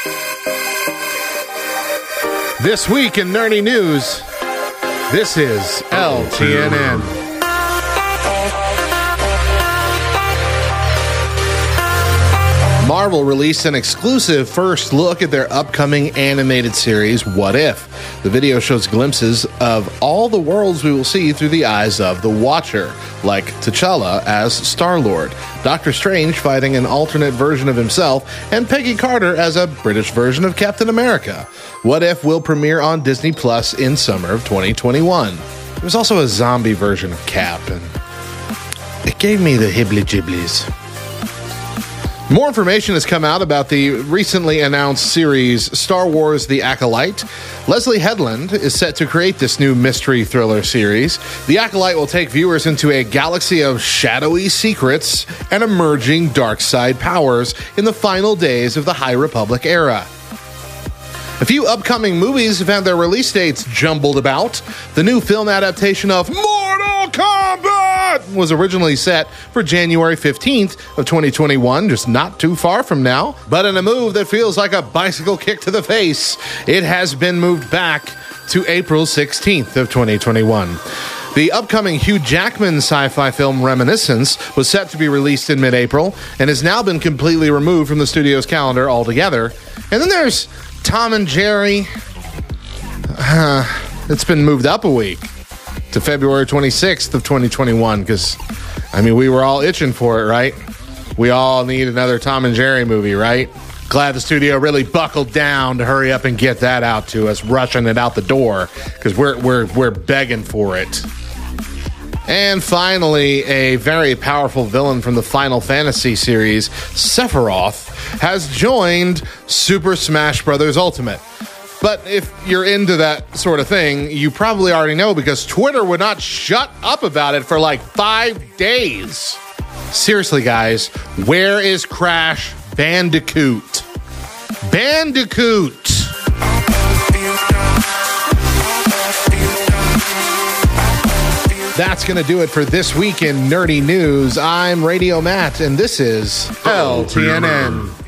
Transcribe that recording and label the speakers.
Speaker 1: This week in nerdy news, this is LTNN. Marvel released an exclusive first look at their upcoming animated series, What If? The video shows glimpses of all the worlds we will see through the eyes of the Watcher, like T'Challa as Star-Lord, Doctor Strange fighting an alternate version of himself, and Peggy Carter as a British version of Captain America. What If will premiere on Disney Plus in summer of 2021. There's also a zombie version of Cap, and it gave me the hibble-jibblies. More information has come out about the recently announced series Star Wars The Acolyte. Leslie Headland is set to create this new mystery thriller series. The Acolyte will take viewers into a galaxy of shadowy secrets and emerging dark side powers in the final days of the High Republic era. A few upcoming movies have had their release dates jumbled about. The new film adaptation of Mortal Kombat was originally set for January 15th of 2021, just not too far from now. But in a move that feels like a bicycle kick to the face, it has been moved back to April 16th of 2021. The upcoming Hugh Jackman sci-fi film Reminiscence was set to be released in mid-April and has now been completely removed from the studio's calendar altogether. And then there's Tom and Jerry. It's been moved up a week to February 26th of 2021 because, we were all itching for it, right? We all need another Tom and Jerry movie, right? Glad the studio really buckled down to hurry up and get that out to us, rushing it out the door because we're begging for it. And finally, a very powerful villain from the Final Fantasy series, Sephiroth, has joined Super Smash Bros. Ultimate. But if you're into that sort of thing, you probably already know because Twitter would not shut up about it for like 5 days. Seriously, guys, where is Crash Bandicoot? Bandicoot! That's going to do it for this week in Nerdy News. I'm Radio Matt, and this is LTNN.